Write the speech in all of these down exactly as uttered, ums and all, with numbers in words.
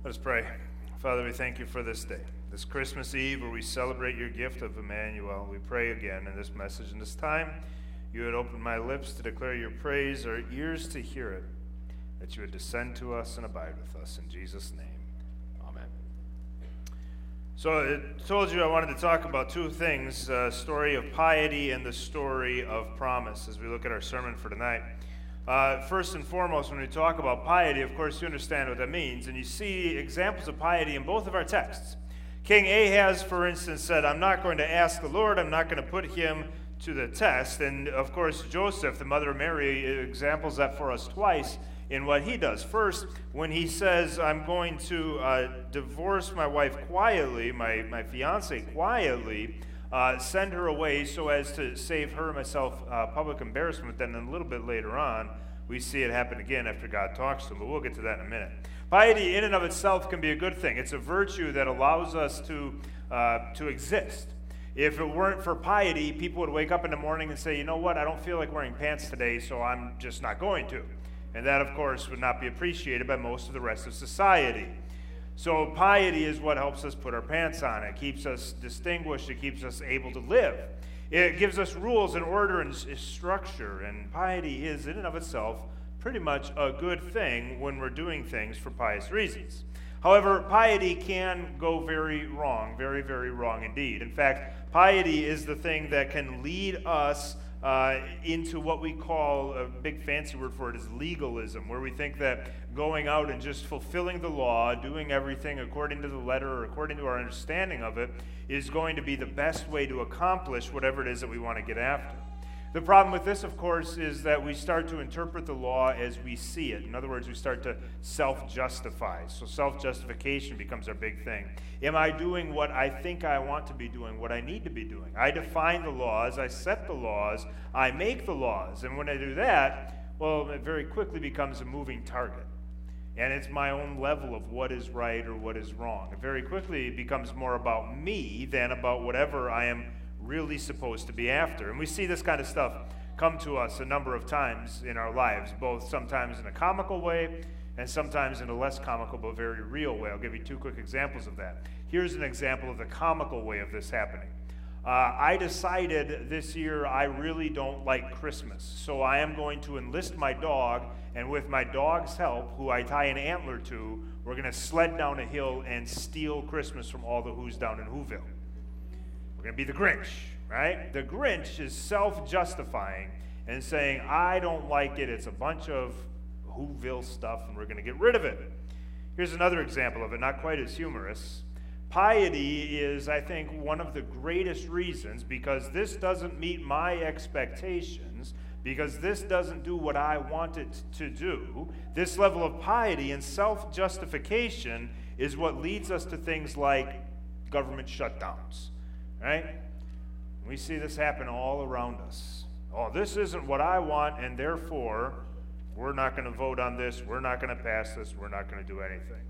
Let us pray. Father, we thank you for this day, this Christmas Eve where we celebrate your gift of Emmanuel. We pray again in this message and this time you would open my lips to declare your praise, our ears to hear it, that you would descend to us and abide with us. In Jesus' name, amen. So I told you I wanted to talk about two things, the uh, story of piety and the story of promise as we look at our sermon for tonight. Uh, first and foremost, when we talk about piety, of course, you understand what that means, and you see examples of piety in both of our texts. King Ahaz, for instance, said, I'm not going to ask the Lord, I'm not going to put him to the test. And, of course, Joseph, the mother of Mary, examples that for us twice in what he does. First, when he says, I'm going to uh, divorce my wife quietly, my, my fiance quietly, Uh, send her away so as to save her and myself uh, public embarrassment. Then a little bit later on, we see it happen again after God talks to him, but we'll get to that in a minute. Piety in and of itself can be a good thing. It's a virtue that allows us to, uh, to exist. If it weren't for piety, people would wake up in the morning and say, you know what, I don't feel like wearing pants today, so I'm just not going to. And that, of course, would not be appreciated by most of the rest of society. So piety is what helps us put our pants on. It keeps us distinguished. It keeps us able to live. It gives us rules and order and structure. And piety is, in and of itself, pretty much a good thing when we're doing things for pious reasons. However, piety can go very wrong, very, very wrong indeed. In fact, piety is the thing that can lead us Uh, into what we call, a big fancy word for it is legalism, where we think that going out and just fulfilling the law, doing everything according to the letter or according to our understanding of it, is going to be the best way to accomplish whatever it is that we want to get after. The problem with this, of course, is that we start to interpret the law as we see it. In other words, we start to self-justify. So self-justification becomes our big thing. Am I doing what I think I want to be doing, what I need to be doing? I define the laws, I set the laws, I make the laws. And when I do that, well, it very quickly becomes a moving target. And it's my own level of what is right or what is wrong. It very quickly becomes more about me than about whatever I am really supposed to be after. And we see this kind of stuff come to us a number of times in our lives, both sometimes in a comical way and sometimes in a less comical but very real way. I'll give you two quick examples of that. Here's an example of the comical way of this happening. Uh, I decided this year I really don't like Christmas, so I am going to enlist my dog, and with my dog's help, who I tie an antler to, we're going to sled down a hill and steal Christmas from all the Who's down in Whoville. We're going to be the Grinch, right? The Grinch is self-justifying and saying, I don't like it. It's a bunch of Whoville stuff, and we're going to get rid of it. Here's another example of it, not quite as humorous. Piety is, I think, one of the greatest reasons, because this doesn't meet my expectations, because this doesn't do what I want it to do. This level of piety and self-justification is what leads us to things like government shutdowns. Right? We see this happen all around us. Oh, this isn't what I want, and therefore, we're not going to vote on this, we're not going to pass this, we're not going to do anything.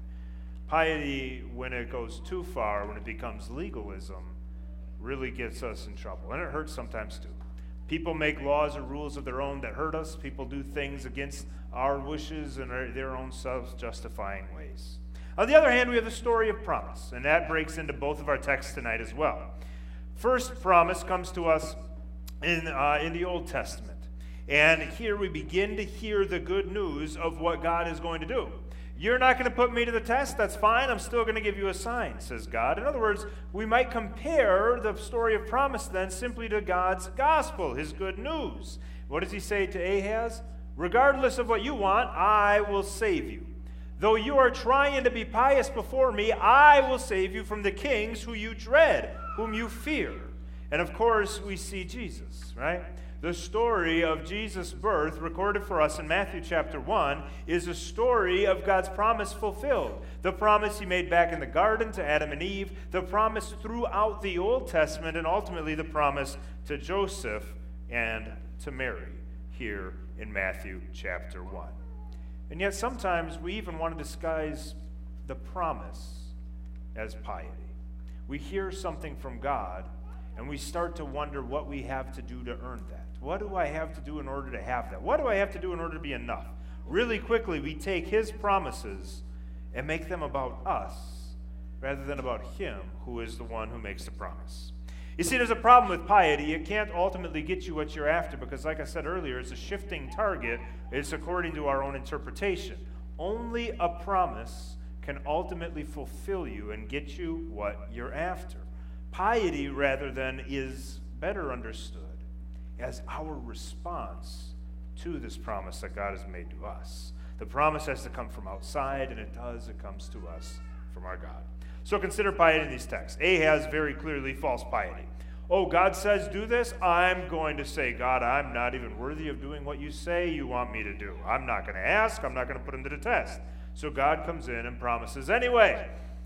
Piety, when it goes too far, when it becomes legalism, really gets us in trouble. And it hurts sometimes too. People make laws or rules of their own that hurt us. People do things against our wishes and their own self-justifying ways. On the other hand, we have the story of promise, and that breaks into both of our texts tonight as well. First promise comes to us in, uh, in the Old Testament. And here we begin to hear the good news of what God is going to do. You're not going to put me to the test? That's fine. I'm still going to give you a sign, says God. In other words, we might compare the story of promise then simply to God's gospel, his good news. What does he say to Ahaz? Regardless of what you want, I will save you. Though you are trying to be pious before me, I will save you from the kings who you dread, whom you fear. And of course, we see Jesus, right? The story of Jesus' birth, recorded for us in Matthew chapter one, is a story of God's promise fulfilled. The promise he made back in the garden to Adam and Eve, the promise throughout the Old Testament, and ultimately the promise to Joseph and to Mary here in Matthew chapter one. And yet sometimes we even want to disguise the promise as piety. We hear something from God, and we start to wonder what we have to do to earn that. What do I have to do in order to have that? What do I have to do in order to be enough? Really quickly, we take his promises and make them about us rather than about him who is the one who makes the promise. You see, there's a problem with piety. It can't ultimately get you what you're after because, like I said earlier, it's a shifting target. It's according to our own interpretation. Only a promise can ultimately fulfill you and get you what you're after. Piety, rather than, is better understood as our response to this promise that God has made to us. The promise has to come from outside, and it does. It comes to us from our God. So consider piety in these texts. Ahaz, very clearly false piety. Oh, God says do this? I'm going to say, God, I'm not even worthy of doing what you say you want me to do. I'm not going to ask. I'm not going to put him to the test. So God comes in and promises anyway.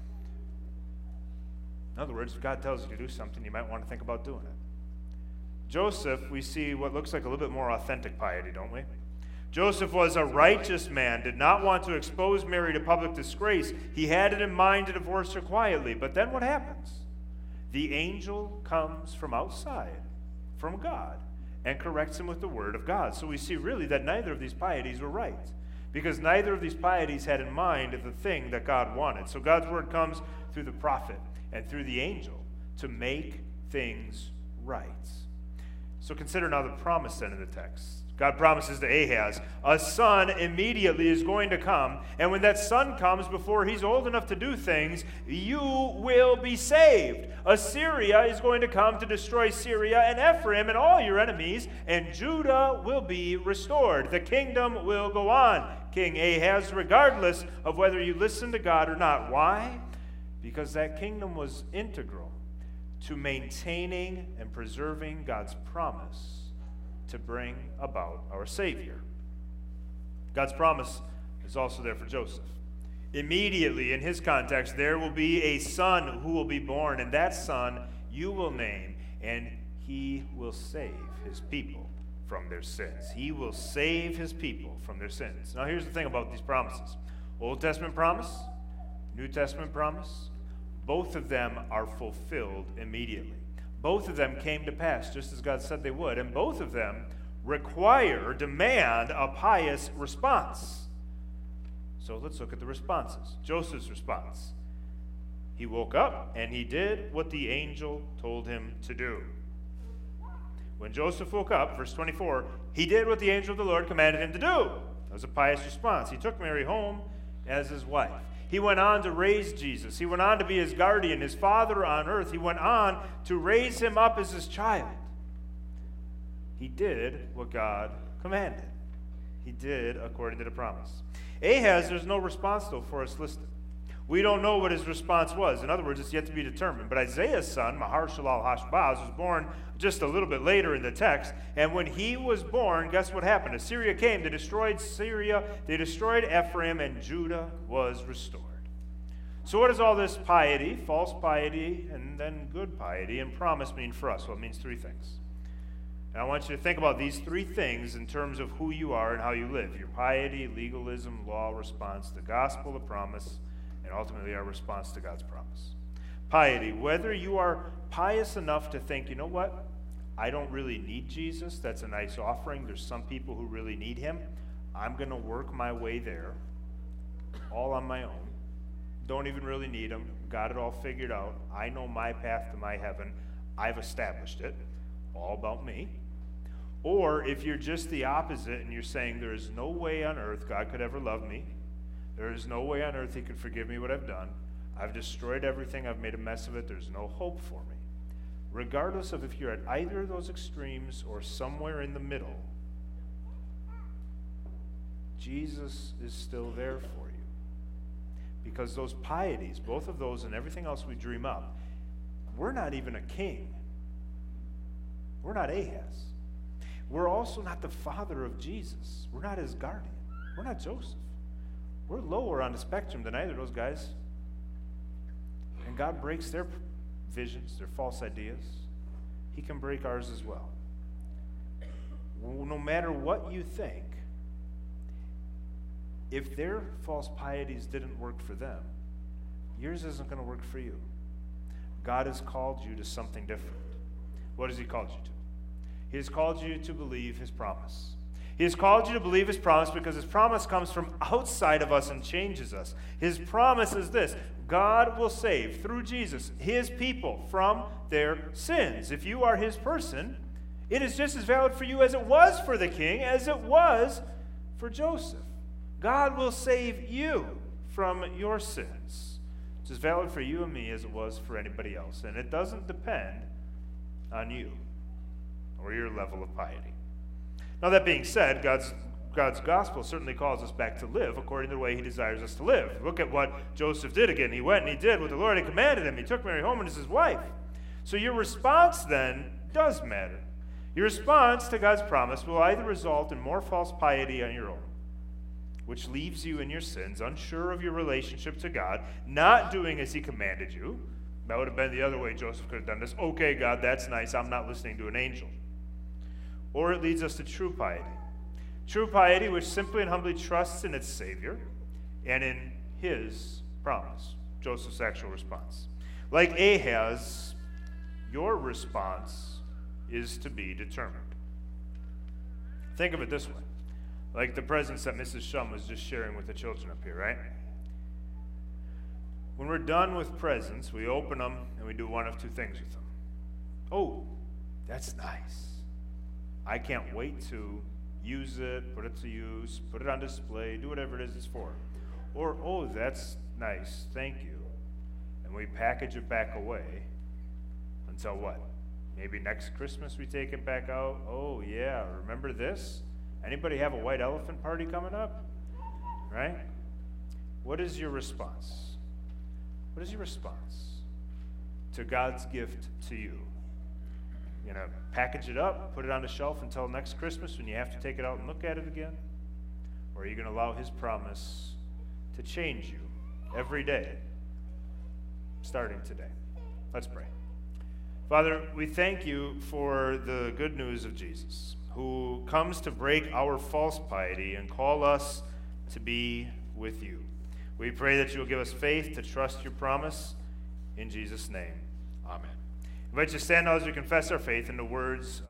In other words, if God tells you to do something, you might want to think about doing it. Joseph, we see what looks like a little bit more authentic piety, don't we? Joseph was a righteous man, did not want to expose Mary to public disgrace. He had it in mind to divorce her quietly. But then what happens? The angel comes from outside, from God, and corrects him with the word of God. So we see really that neither of these pieties were right, because neither of these pieties had in mind the thing that God wanted. So God's word comes through the prophet and through the angel to make things right. So consider now the promise then in the text. God promises to Ahaz, a son immediately is going to come, and when that son comes, before he's old enough to do things, you will be saved. Assyria is going to come to destroy Syria and Ephraim and all your enemies, and Judah will be restored. The kingdom will go on, King Ahaz, regardless of whether you listen to God or not. Why? Because that kingdom was integral to maintaining and preserving God's promise to bring about our Savior. God's promise is also there for Joseph. Immediately, in his context, there will be a son who will be born, and that son you will name, and he will save his people from their sins. He will save his people from their sins. Now, here's the thing about these promises. Old Testament promise, New Testament promise, both of them are fulfilled immediately. Both of them came to pass just as God said they would, and both of them require, demand a pious response. So let's look at the responses. Joseph's response. He woke up and he did what the angel told him to do. When Joseph woke up, verse twenty-four, he did what the angel of the Lord commanded him to do. That was a pious response. He took Mary home as his wife. He went on to raise Jesus. He went on to be his guardian, his father on earth. He went on to raise him up as his child. He did what God commanded. He did according to the promise. Ahaz, there's no response, though, for us listed. We don't know what his response was. In other words, it's yet to be determined. But Isaiah's son, Maher-shalal-hash-baz, was born just a little bit later in the text. And when he was born, guess what happened? Assyria came. They destroyed Syria. They destroyed Ephraim, and Judah was restored. So what does all this piety, false piety, and then good piety, and promise mean for us? Well, it means three things. And I want you to think about these three things in terms of who you are and how you live. Your piety, legalism, law response, the gospel, the promise, and ultimately our response to God's promise. Piety, whether you are pious enough to think, you know what, I don't really need Jesus, that's a nice offering, there's some people who really need him, I'm going to work my way there, all on my own, don't even really need him, got it all figured out, I know my path to my heaven, I've established it, all about me. Or if you're just the opposite and you're saying there is no way on earth God could ever love me, there is no way on earth he could forgive me what I've done. I've destroyed everything. I've made a mess of it. There's no hope for me. Regardless of if you're at either of those extremes or somewhere in the middle, Jesus is still there for you. Because those pieties, both of those and everything else we dream up, we're not even a king. We're not Ahaz. We're also not the father of Jesus. We're not his guardian. We're not Joseph. We're lower on the spectrum than either of those guys. And God breaks their visions, their false ideas. He can break ours as well. No matter what you think, if their false pieties didn't work for them, yours isn't going to work for you. God has called you to something different. What has he called you to? He has called you to believe his promise. He has called you to believe his promise because his promise comes from outside of us and changes us. His promise is this: God will save, through Jesus, his people from their sins. If you are his person, it is just as valid for you as it was for the king, as it was for Joseph. God will save you from your sins. It's as valid for you and me as it was for anybody else. And it doesn't depend on you or your level of piety. Now, that being said, God's God's gospel certainly calls us back to live according to the way he desires us to live. Look at what Joseph did again. He went and he did what the Lord had commanded him. He took Mary home and as his wife. So your response then does matter. Your response to God's promise will either result in more false piety on your own, which leaves you in your sins, unsure of your relationship to God, not doing as he commanded you. That would have been the other way Joseph could have done this. Okay, God, that's nice. I'm not listening to an angel. Or it leads us to true piety. True piety, which simply and humbly trusts in its Savior and in his promise. Joseph's actual response. Like Ahaz, your response is to be determined. Think of it this way. Like the presents that Missus Shum was just sharing with the children up here, right? When we're done with presents, we open them and we do one of two things with them. Oh, that's nice. I can't wait to use it, put it to use, put it on display, do whatever it is it's for. Or, oh, that's nice, thank you. And we package it back away until what? Maybe next Christmas we take it back out. Oh, yeah, remember this? Anybody have a white elephant party coming up? Right? What is your response? What is your response to God's gift to you? You know, package it up, put it on the shelf until next Christmas when you have to take it out and look at it again? Or are you going to allow his promise to change you every day, starting today? Let's pray. Father, we thank you for the good news of Jesus, who comes to break our false piety and call us to be with you. We pray that you will give us faith to trust your promise. In Jesus' name, amen. I invite you to stand now as we confess our faith in the words